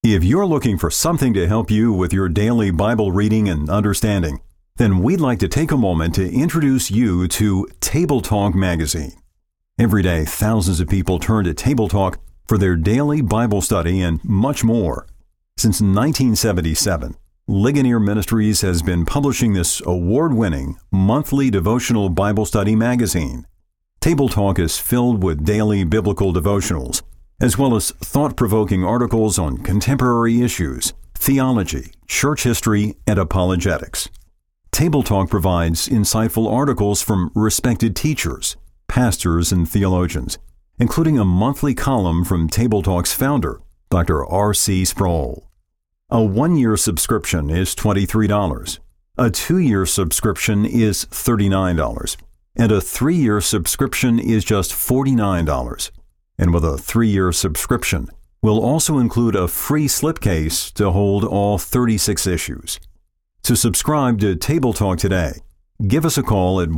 If you're looking for something to help you with your daily Bible reading and understanding, then we'd like to take a moment to introduce you to Table Talk magazine. Every day, thousands of people turn to Table Talk for their daily Bible study and much more. Since 1977, Ligonier Ministries has been publishing this award-winning monthly devotional Bible study magazine. Table Talk is filled with daily biblical devotionals, as well as thought-provoking articles on contemporary issues, theology, church history, and apologetics. Table Talk provides insightful articles from respected teachers, pastors, and theologians, including a monthly column from Table Talk's founder, Dr. R.C. Sproul. A 1-year subscription is $23. A 2-year subscription is $39. And a 3-year subscription is just $49. And with a 3-year subscription, we'll also include a free slipcase to hold all 36 issues. To subscribe to Table Talk today, give us a call at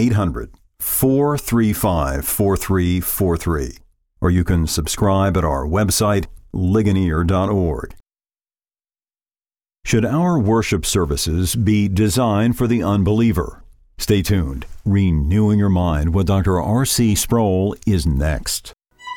1-800-435-4343, or you can subscribe at our website, ligonier.org. Should our worship services be designed for the unbeliever? Stay tuned. Renewing Your Mind with Dr. R.C. Sproul is next.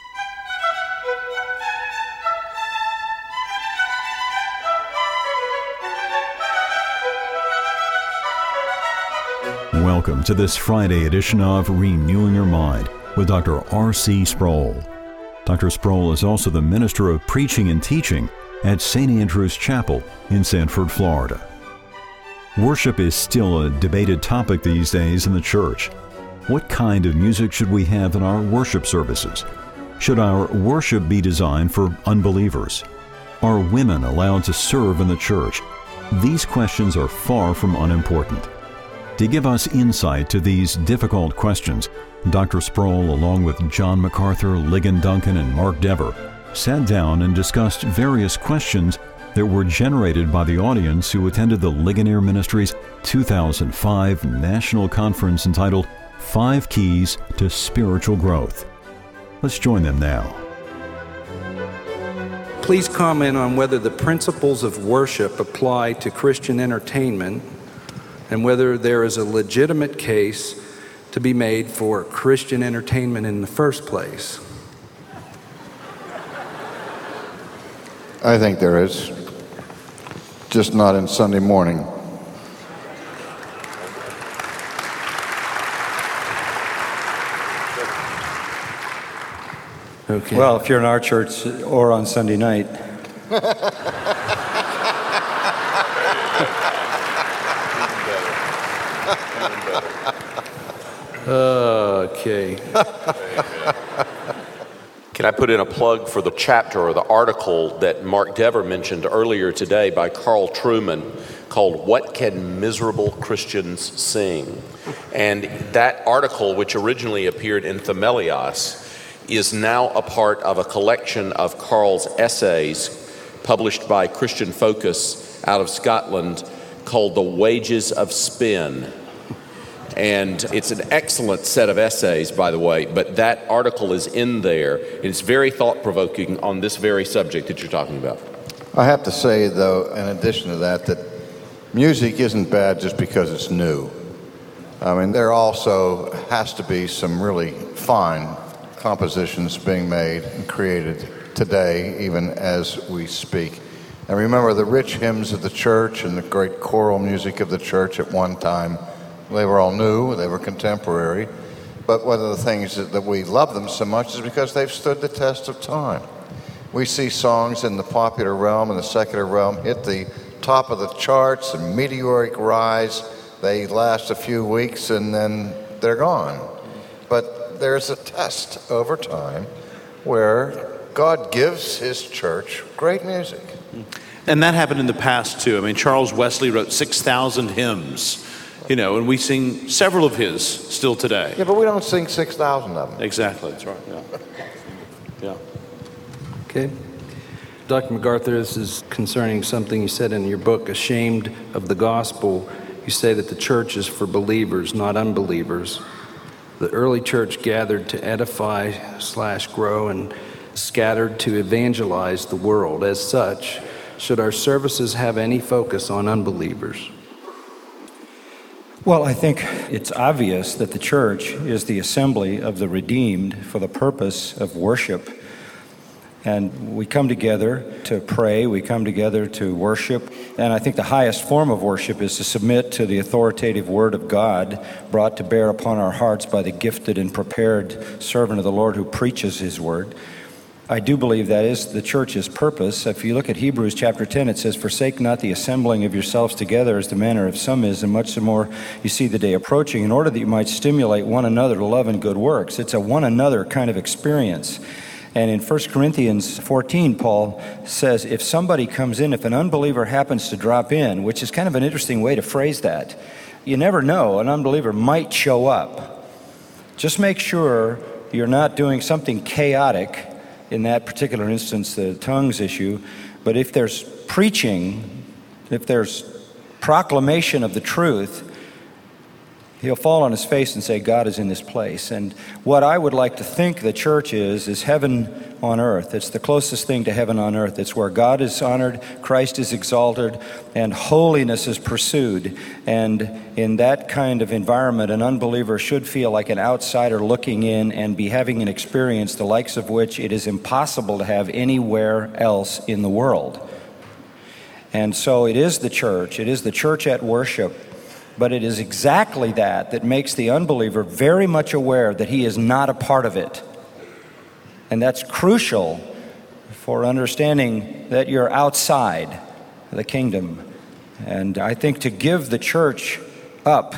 Welcome to this Friday edition of Renewing Your Mind with Dr. R.C. Sproul. Dr. Sproul is also the Minister of Preaching and Teaching at St. Andrew's Chapel in Sanford, Florida. Worship is still a debated topic these days in the church. What kind of music should we have in our worship services? Should our worship be designed for unbelievers? Are women allowed to serve in the church? These questions are far from unimportant. To give us insight to these difficult questions, Dr. Sproul, along with John MacArthur, Ligon Duncan, and Mark Dever, sat down and discussed various questions that were generated by the audience who attended the Ligonier Ministries 2005 National Conference entitled 5 Keys to Spiritual Growth. Let's join them now. Please comment on whether the principles of worship apply to Christian entertainment and whether there is a legitimate case to be made for Christian entertainment in the first place. I think there is, just not in Sunday morning. Okay. Well, if you're in our church or on Sunday night. Okay. Can I put in a plug for the chapter or the article that Mark Dever mentioned earlier today by Carl Trueman called What Can Miserable Christians Sing? And that article, which originally appeared in Themelios, is now a part of a collection of Carl's essays published by Christian Focus out of Scotland called The Wages of Spin. And it's an excellent set of essays, by the way, but that article is in there. And it's very thought-provoking on this very subject that you're talking about. I have to say, though, in addition to that, that music isn't bad just because it's new. I mean, there also has to be some really fine compositions being made and created today, even as we speak. And remember, the rich hymns of the church and the great choral music of the church at one time, they were all new, they were contemporary, but one of the things that we love them so much is because they've stood the test of time. We see songs in the popular realm and the secular realm hit the top of the charts, a meteoric rise. They last a few weeks and then they're gone. But there's a test over time where God gives his church great music. And that happened in the past too. I mean, Charles Wesley wrote 6,000 hymns. And we sing several of his still today. Yeah, but we don't sing 6,000 of them. Exactly, that's right, yeah. Okay. Dr. MacArthur, this is concerning something you said in your book, Ashamed of the Gospel. You say that the church is for believers, not unbelievers. The early church gathered to edify/grow, and scattered to evangelize the world. As such, should our services have any focus on unbelievers? Well, I think it's obvious that the church is the assembly of the redeemed for the purpose of worship. And we come together to pray, we come together to worship, and I think the highest form of worship is to submit to the authoritative Word of God brought to bear upon our hearts by the gifted and prepared servant of the Lord who preaches His Word. I do believe that is the church's purpose. If you look at Hebrews chapter 10, it says, "Forsake not the assembling of yourselves together as the manner of some is, and much more you see the day approaching, in order that you might stimulate one another to love and good works." It's a one another kind of experience. And in 1 Corinthians 14, Paul says, if somebody comes in, if an unbeliever happens to drop in, which is kind of an interesting way to phrase that, you never know, an unbeliever might show up. Just make sure you're not doing something chaotic, in that particular instance, the tongues issue. But if there's preaching, if there's proclamation of the truth, he'll fall on his face and say, God is in this place. And what I would like to think the church is heaven on earth. It's the closest thing to heaven on earth. It's where God is honored, Christ is exalted, and holiness is pursued. And in that kind of environment, an unbeliever should feel like an outsider looking in and be having an experience the likes of which it is impossible to have anywhere else in the world. And so it is the church at worship. But it is exactly that makes the unbeliever very much aware that he is not a part of it. And that's crucial for understanding that you're outside the kingdom. And I think to give the church up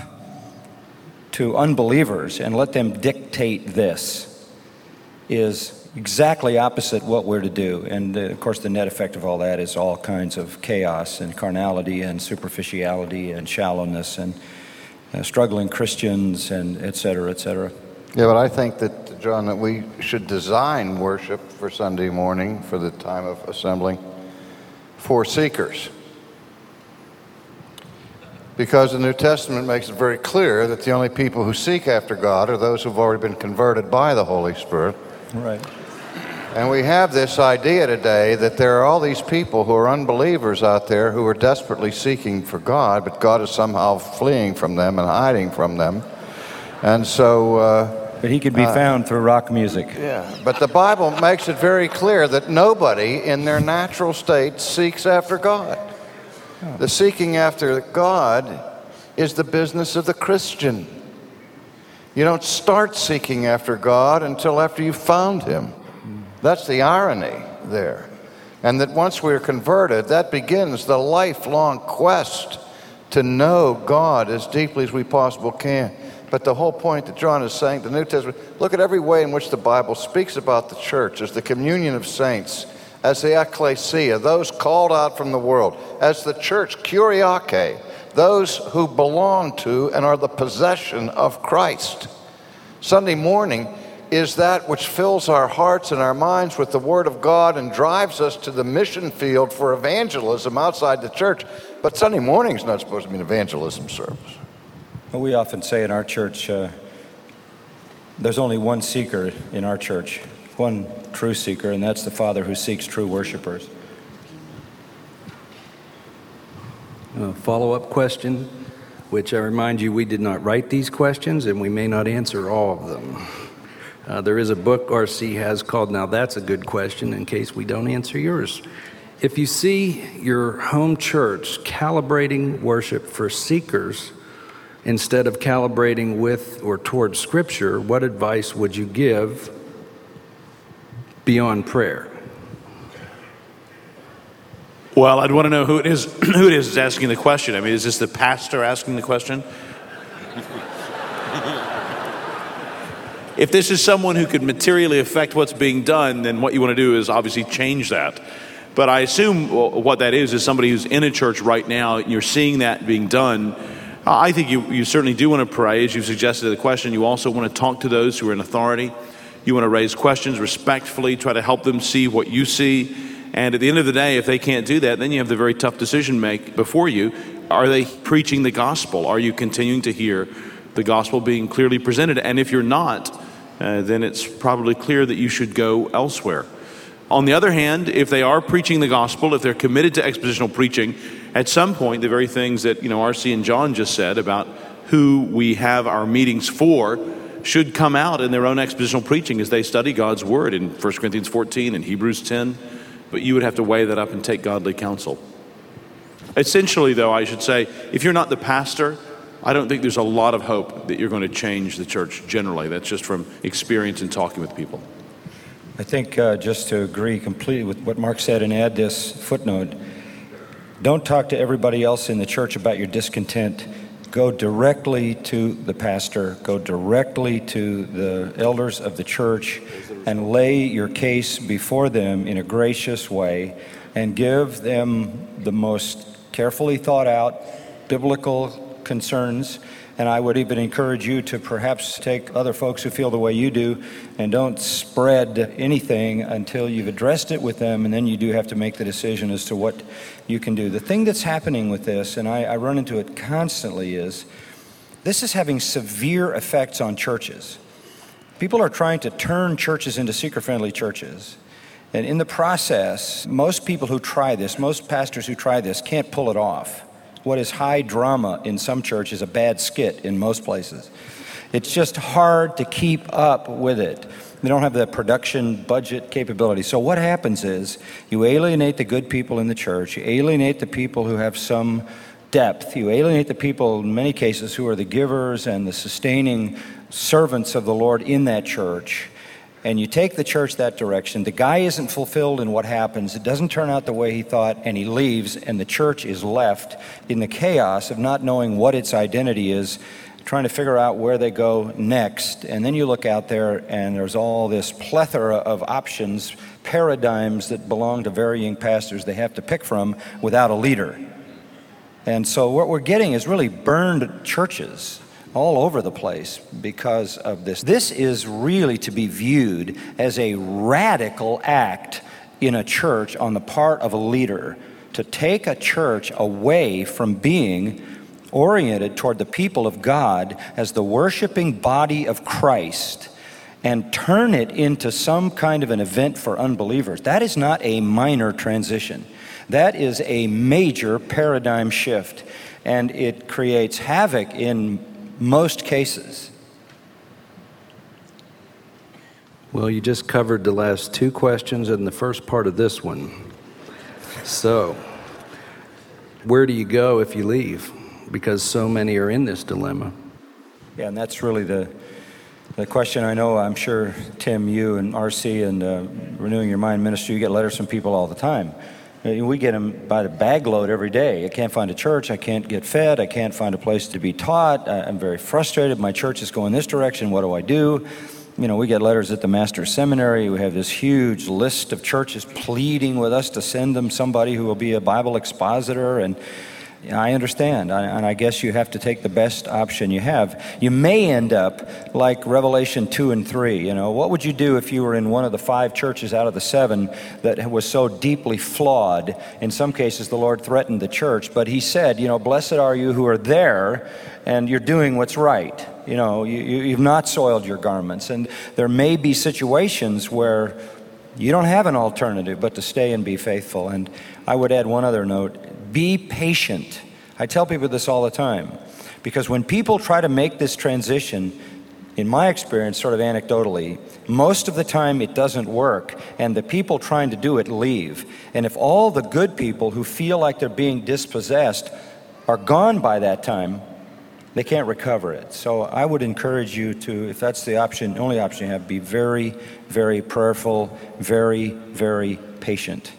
to unbelievers and let them dictate this is exactly opposite what we're to do. And of course the net effect of all that is all kinds of chaos and carnality and superficiality and shallowness and struggling Christians and et cetera, et cetera. Yeah, but I think that, John, that we should design worship for Sunday morning, for the time of assembling, for seekers. Because the New Testament makes it very clear that the only people who seek after God are those who've already been converted by the Holy Spirit. Right. And we have this idea today that there are all these people who are unbelievers out there who are desperately seeking for God, but God is somehow fleeing from them and hiding from them. And so... but he could be found through rock music. Yeah, but the Bible makes it very clear that nobody in their natural state seeks after God. The seeking after God is the business of the Christian. You don't start seeking after God until after you've found Him. That's the irony there. And that once we're converted, that begins the lifelong quest to know God as deeply as we possibly can. But the whole point that John is saying, the New Testament, look at every way in which the Bible speaks about the church as the communion of saints, as the ecclesia, those called out from the world, as the church, kuriake, those who belong to and are the possession of Christ. Sunday morning is that which fills our hearts and our minds with the Word of God and drives us to the mission field for evangelism outside the church. But Sunday morning is not supposed to be an evangelism service. Well, we often say in our church, there's only one seeker in our church, one true seeker, and that's the Father who seeks true worshipers. A follow-up question, which I remind you we did not write these questions and we may not answer all of them. There is a book RC has called Now That's a Good Question, in case we don't answer yours. If you see your home church calibrating worship for seekers instead of calibrating with or towards Scripture, what advice would you give beyond prayer? Well, I'd want to know who it is that's asking the question. I mean, is this the pastor asking the question? If this is someone who could materially affect what's being done, then what you want to do is obviously change that. But I assume what that is somebody who's in a church right now, and you're seeing that being done. I think you certainly do want to pray, as you suggested the question. You also want to talk to those who are in authority. You want to raise questions respectfully, try to help them see what you see. And at the end of the day, if they can't do that, then you have the very tough decision make before you. Are they preaching the gospel? Are you continuing to hear the gospel being clearly presented? And if you're not, then it's probably clear that you should go elsewhere. On the other hand, if they are preaching the gospel, if they're committed to expositional preaching, at some point, the very things that, R.C. and John just said about who we have our meetings for should come out in their own expositional preaching as they study God's word in 1 Corinthians 14 and Hebrews 10. But you would have to weigh that up and take godly counsel. Essentially, though, I should say, if you're not the pastor, I don't think there's a lot of hope that you're going to change the church generally. That's just from experience in talking with people. I think just to agree completely with what Mark said and add this footnote, don't talk to everybody else in the church about your discontent. Go directly to the pastor, go directly to the elders of the church, and lay your case before them in a gracious way, and give them the most carefully thought out biblical concerns. And I would even encourage you to perhaps take other folks who feel the way you do and don't spread anything until you've addressed it with them, and then you do have to make the decision as to what you can do. The thing that's happening with this, and I run into it constantly, is this is having severe effects on churches. People are trying to turn churches into seeker-friendly churches. And in the process, most people who try this, most pastors who try this, can't pull it off. What is high drama in some church is a bad skit in most places. It's just hard to keep up with it. They don't have the production budget capability. So what happens is you alienate the good people in the church, you alienate the people who have some depth, you alienate the people in many cases who are the givers and the sustaining servants of the Lord in that church. And you take the church that direction. The guy isn't fulfilled in what happens. It doesn't turn out the way he thought, and he leaves, and the church is left in the chaos of not knowing what its identity is, trying to figure out where they go next. And then you look out there, and there's all this plethora of options, paradigms that belong to varying pastors they have to pick from without a leader. And so what we're getting is really burned churches all over the place because of this. This is really to be viewed as a radical act in a church on the part of a leader to take a church away from being oriented toward the people of God as the worshiping body of Christ and turn it into some kind of an event for unbelievers. That is not a minor transition. That is a major paradigm shift, and it creates havoc in most cases. Well, you just covered the last two questions and the first part of this one. So, where do you go if you leave? Because so many are in this dilemma. Yeah, and that's really the question. I know, I'm sure, Tim, you and RC and Renewing Your Mind Ministry, you get letters from people all the time. We get them by the bag load every day. I can't find a church. I can't get fed. I can't find a place to be taught. I'm very frustrated. My church is going this direction. What do I do? We get letters at the Master's Seminary. We have this huge list of churches pleading with us to send them somebody who will be a Bible expositor. And I understand, and I guess you have to take the best option you have. You may end up like Revelation 2 and 3. What would you do if you were in one of the 5 churches out of the 7 that was so deeply flawed? In some cases, the Lord threatened the church, but he said, blessed are you who are there, and you're doing what's right. You've not soiled your garments. And there may be situations where you don't have an alternative but to stay and be faithful. And I would add one other note. Be patient. I tell people this all the time, because when people try to make this transition, in my experience, sort of anecdotally, most of the time it doesn't work, and the people trying to do it leave. And if all the good people who feel like they're being dispossessed are gone by that time, they can't recover it. So I would encourage you to, if that's the option, only option you have, be very, very prayerful, very, very patient.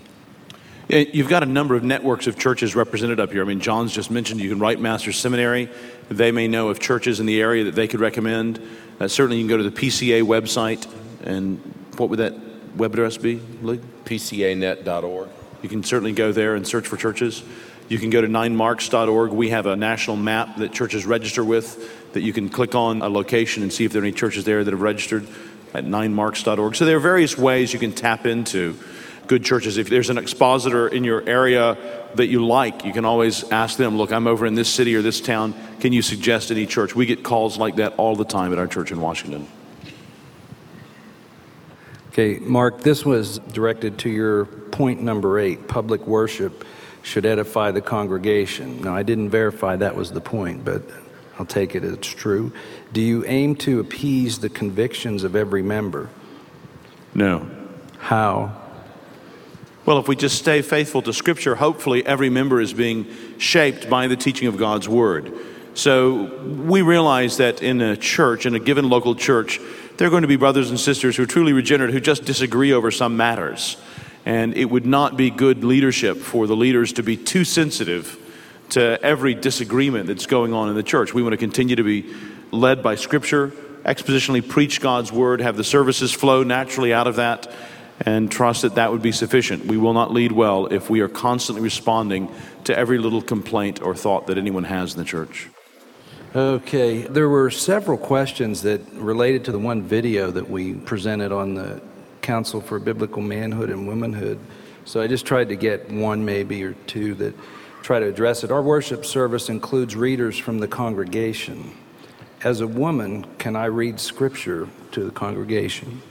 You've got a number of networks of churches represented up here. John's just mentioned you can write Master's Seminary. They may know of churches in the area that they could recommend. Certainly you can go to the PCA website, and what would that web address be, Lee? PCAnet.org. You can certainly go there and search for churches. You can go to 9marks.org. We have a national map that churches register with that you can click on a location and see if there are any churches there that have registered at 9marks.org. So there are various ways you can tap into good churches. If there's an expositor in your area that you like, you can always ask them, look, I'm over in this city or this town. Can you suggest any church? We get calls like that all the time at our church in Washington. Okay, Mark, this was directed to your point number 8, public worship should edify the congregation. Now, I didn't verify that was the point, but I'll take it as true. Do you aim to appease the convictions of every member? No. How? Well, if we just stay faithful to Scripture, hopefully every member is being shaped by the teaching of God's Word. So we realize that in a church, in a given local church, there are going to be brothers and sisters who are truly regenerate who just disagree over some matters. And it would not be good leadership for the leaders to be too sensitive to every disagreement that's going on in the church. We want to continue to be led by Scripture, expositionally preach God's Word, have the services flow naturally out of that, and trust that that would be sufficient. We will not lead well if we are constantly responding to every little complaint or thought that anyone has in the church. Okay, there were several questions that related to the one video that we presented on the Council for Biblical Manhood and Womanhood. So I just tried to get one maybe or two that try to address it. Our worship service includes readers from the congregation. As a woman, can I read Scripture to the congregation?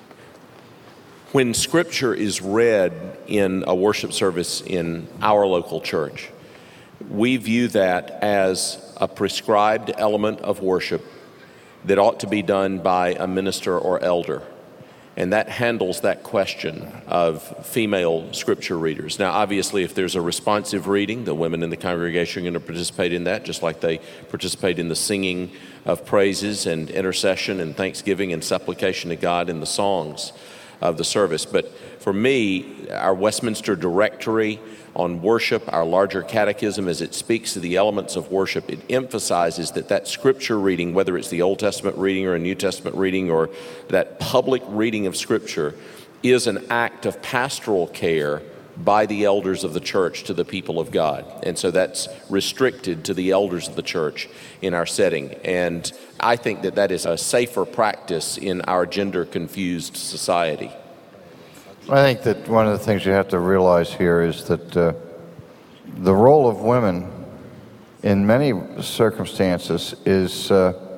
When Scripture is read in a worship service in our local church, we view that as a prescribed element of worship that ought to be done by a minister or elder. And that handles that question of female Scripture readers. Now, obviously, if there's a responsive reading, the women in the congregation are going to participate in that, just like they participate in the singing of praises and intercession and thanksgiving and supplication to God in the songs of the service. But for me, our Westminster Directory on worship, our larger catechism, as it speaks to the elements of worship, it emphasizes that Scripture reading, whether it's the Old Testament reading or a New Testament reading or that public reading of Scripture, is an act of pastoral care by the elders of the church to the people of God. And so that's restricted to the elders of the church in our setting. And I think that is a safer practice in our gender-confused society. I think that one of the things you have to realize here is that the role of women in many circumstances is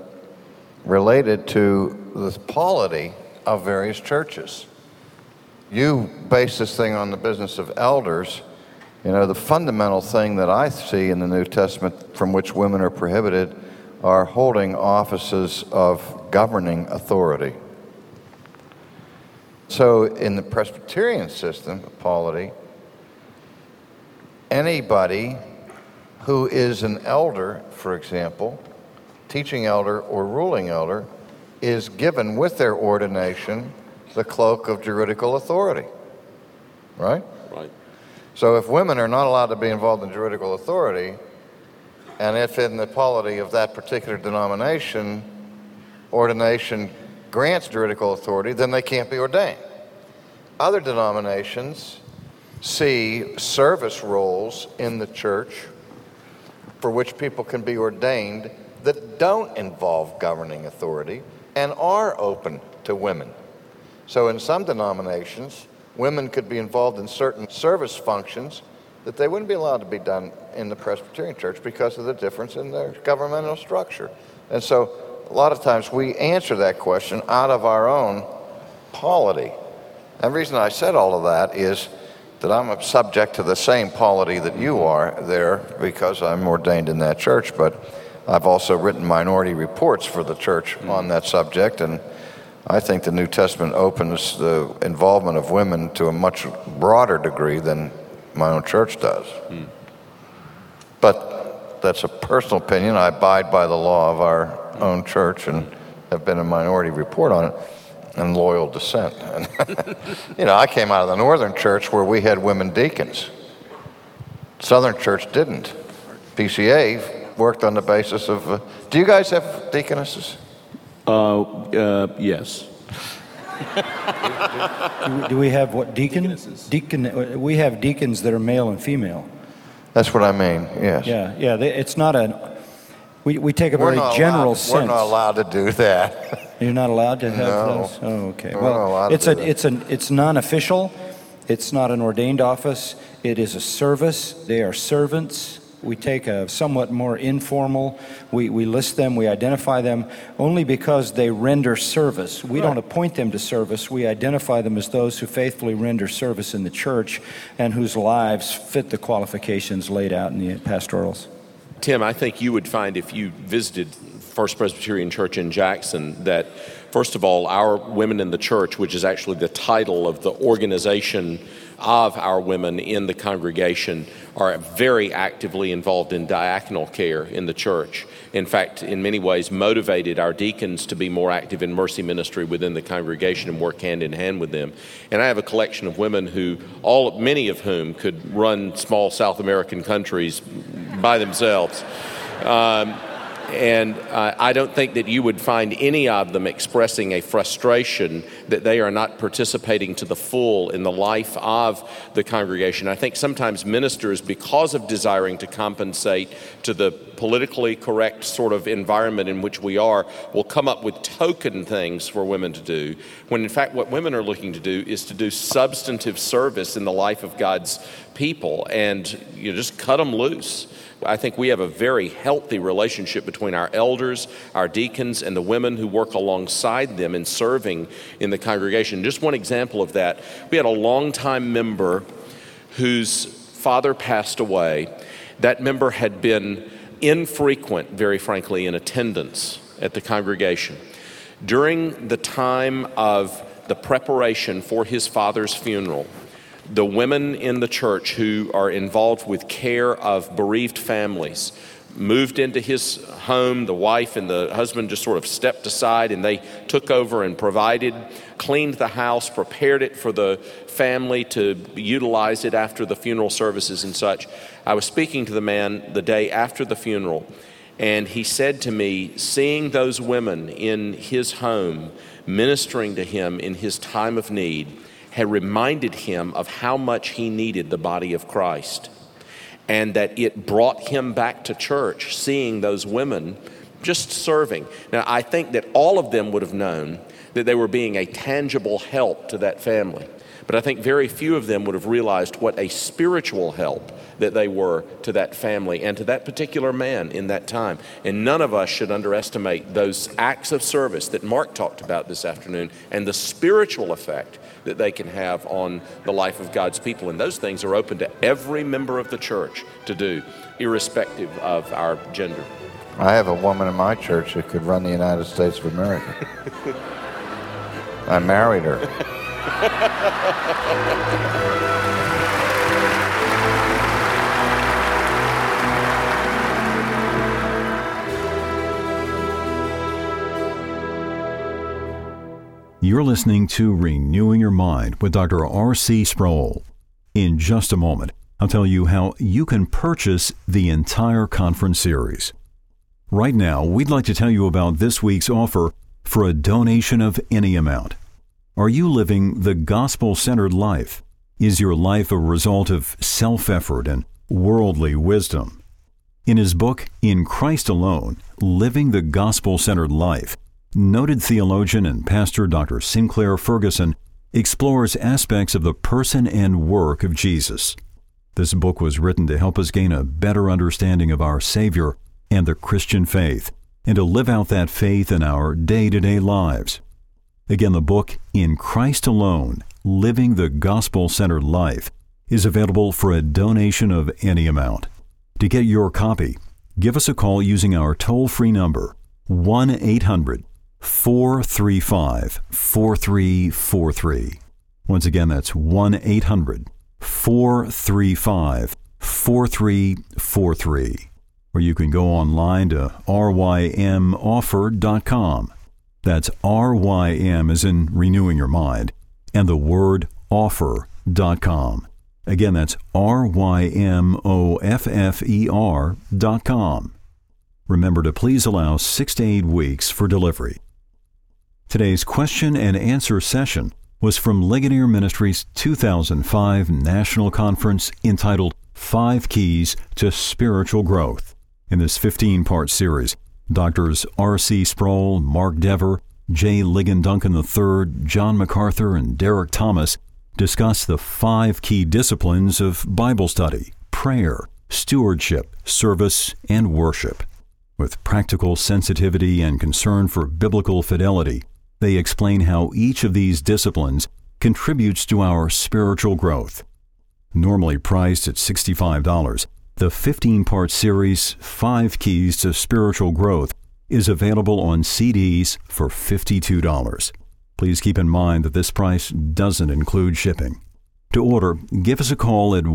related to the polity of various churches. You base this thing on the business of elders. You know, the fundamental thing that I see in the New Testament from which women are prohibited are holding offices of governing authority. So in the Presbyterian system of polity, anybody who is an elder, for example, teaching elder or ruling elder, is given with their ordination the cloak of juridical authority, right? Right. So if women are not allowed to be involved in juridical authority, and if in the polity of that particular denomination, ordination grants juridical authority, then they can't be ordained. Other denominations see service roles in the church for which people can be ordained that don't involve governing authority and are open to women. So in some denominations, women could be involved in certain service functions that they wouldn't be allowed to be done in the Presbyterian church because of the difference in their governmental structure. And so a lot of times we answer that question out of our own polity. And the reason I said all of that is that I'm subject to the same polity that you are there because I'm ordained in that church, but I've also written minority reports for the church on that subject, and I think the New Testament opens the involvement of women to a much broader degree than my own church does. But that's a personal opinion. I abide by the law of our own church and have been a minority report on it and loyal dissent. And you know, I came out of the Northern Church where we had women deacons. Southern Church didn't. PCA worked on the basis of, do you guys have deaconesses? Yes. Do we have what, deacons? We have deacons that are male and female. That's what I mean, yes. Yeah, it's not we take a very general sense. We're not allowed to do that. You're not allowed to have those? Oh, okay. Well, it's non-official. It's not an ordained office. It is a service. They are servants We take a somewhat more informal, we list them, we identify them only because they render service. We don't appoint them to service. We identify them as those who faithfully render service in the church and whose lives fit the qualifications laid out in the pastorals. Tim, I think you would find if you visited First Presbyterian Church in Jackson that, first of all, our Women in the Church, which is actually the title of the organization of our women in the congregation, are very actively involved in diaconal care in the church. In fact, in many ways, motivated our deacons to be more active in mercy ministry within the congregation and work hand in hand with them. And I have a collection of women who, many of whom could run small South American countries by themselves. And I don't think that you would find any of them expressing a frustration that they are not participating to the full in the life of the congregation. I think sometimes ministers, because of desiring to compensate to the politically correct sort of environment in which we are, will come up with token things for women to do, when in fact what women are looking to do is to do substantive service in the life of God's people, and you just cut them loose. I think we have a very healthy relationship between our elders, our deacons, and the women who work alongside them in serving in the congregation. Just one example of that, we had a longtime member whose father passed away. That member had been infrequent, very frankly, in attendance at the congregation. During the time of the preparation for his father's funeral, the women in the church who are involved with care of bereaved families moved into his home. The wife and the husband just sort of stepped aside, and they took over and provided, cleaned the house, prepared it for the family to utilize it after the funeral services and such. I was speaking to the man the day after the funeral, and he said to me, seeing those women in his home ministering to him in his time of need had reminded him of how much he needed the body of Christ, and that it brought him back to church, seeing those women just serving. Now, I think that all of them would have known that they were being a tangible help to that family, but I think very few of them would have realized what a spiritual help that they were to that family and to that particular man in that time. And none of us should underestimate those acts of service that Mark talked about this afternoon and the spiritual effect that they can have on the life of God's people. And those things are open to every member of the church to do, irrespective of our gender. I have a woman in my church who could run the United States of America. I married her. You're listening to Renewing Your Mind with Dr. R.C. Sproul. In just a moment, I'll tell you how you can purchase the entire conference series. Right now, we'd like to tell you about this week's offer for a donation of any amount. Are you living the gospel-centered life? Is your life a result of self-effort and worldly wisdom? In his book, In Christ Alone, Living the Gospel-Centered Life, noted theologian and pastor Dr. Sinclair Ferguson explores aspects of the person and work of Jesus. This book was written to help us gain a better understanding of our Savior and the Christian faith, and to live out that faith in our day-to-day lives. Again, the book, In Christ Alone, Living the Gospel-Centered Life, is available for a donation of any amount. To get your copy, give us a call using our toll-free number, 1-800-435-4343. Once again, that's 1-800-435-4343. Or you can go online to rymoffer.com. That's RYM as in renewing your mind, and the word offer.com. Again, that's RYMOFFER.com. Remember to please allow 6 to 8 weeks for delivery. Today's question and answer session was from Ligonier Ministries' 2005 National Conference entitled 5 Keys to Spiritual Growth. In this 15-part series, Drs. R.C. Sproul, Mark Dever, J. Ligon Duncan III, John MacArthur, and Derek Thomas discuss the 5 key disciplines of Bible study, prayer, stewardship, service, and worship. With practical sensitivity and concern for biblical fidelity, they explain how each of these disciplines contributes to our spiritual growth. Normally priced at $65, the 15-part series, 5 Keys to Spiritual Growth, is available on CDs for $52. Please keep in mind that this price doesn't include shipping. To order, give us a call at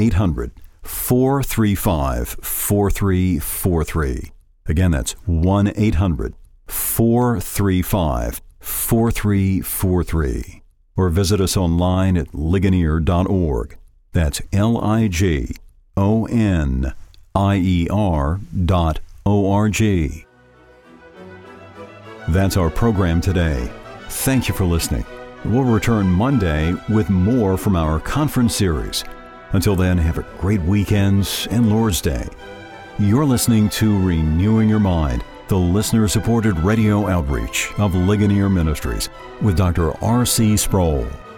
1-800-435-4343. Again, that's 1-800-435-4343. Or visit us online at ligonier.org. That's LIGONIER.org. That's our program today. Thank you for listening. We'll return Monday with more from our conference series. Until then, have a great weekend and Lord's Day. You're listening to Renewing Your Mind, the listener-supported radio outreach of Ligonier Ministries with Dr. R.C. Sproul.